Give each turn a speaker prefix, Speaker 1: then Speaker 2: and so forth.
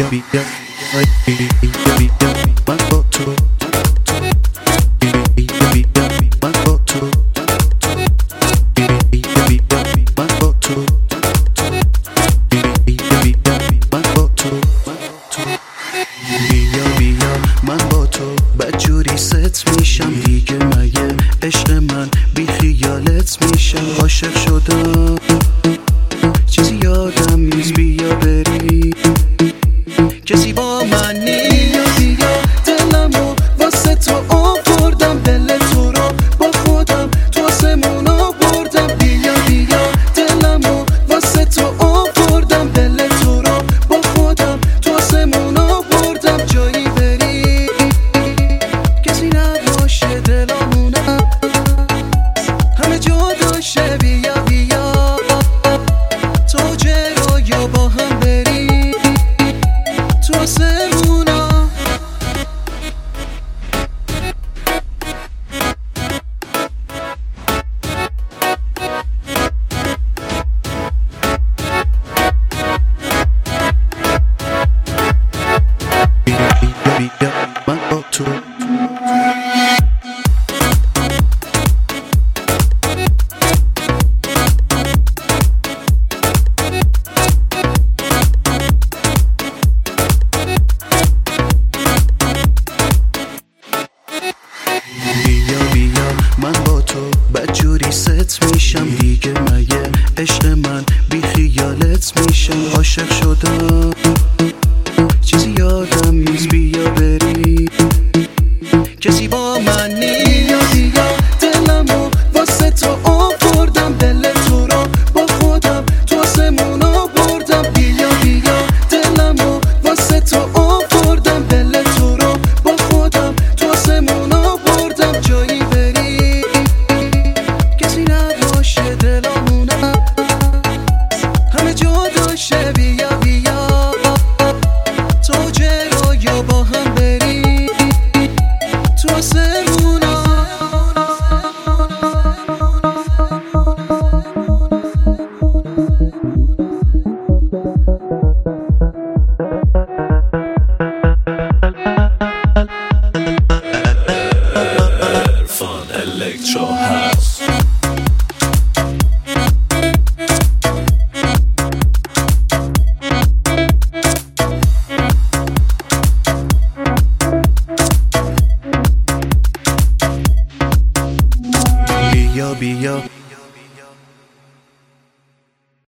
Speaker 1: بیا من با تو من با تو من با تو من با تو بیا من با تو بدجوری ست میشم دیگه مگه عشق من بی خیالت میشم عاشق شدم چیزی یادم نیست بیا بریم کسی با من نیست بیا دلمو واسه تو آوردم دل تو رو با خودم تو آسمون آوردم بیا دلمو واسه تو آوردم دل تو رو با خودم تو آسمون آوردم جایی بری کسی نباشه دلمونم همه جا داشته بیا تو جلو با هم بری تو آسمونا بیا من با تو من با تو بدجوری ست میشم دیگه مگه عشق من بی خیالت میشم عاشق شدم چیزی یادم نیست بیا بریم کسی با من نیست بیا دلمو واسه تو آوردم دل تو رو با خودم تو آسمون آوردم بیا دلمو واسه تو آوردم دل تو رو با خودم تو آسمون آوردم جایی بری کسی نباشه دلمونم همه جا داشته بیا تو جلو با هم بری تو آسمونا
Speaker 2: Fun Electro House.
Speaker 1: بیا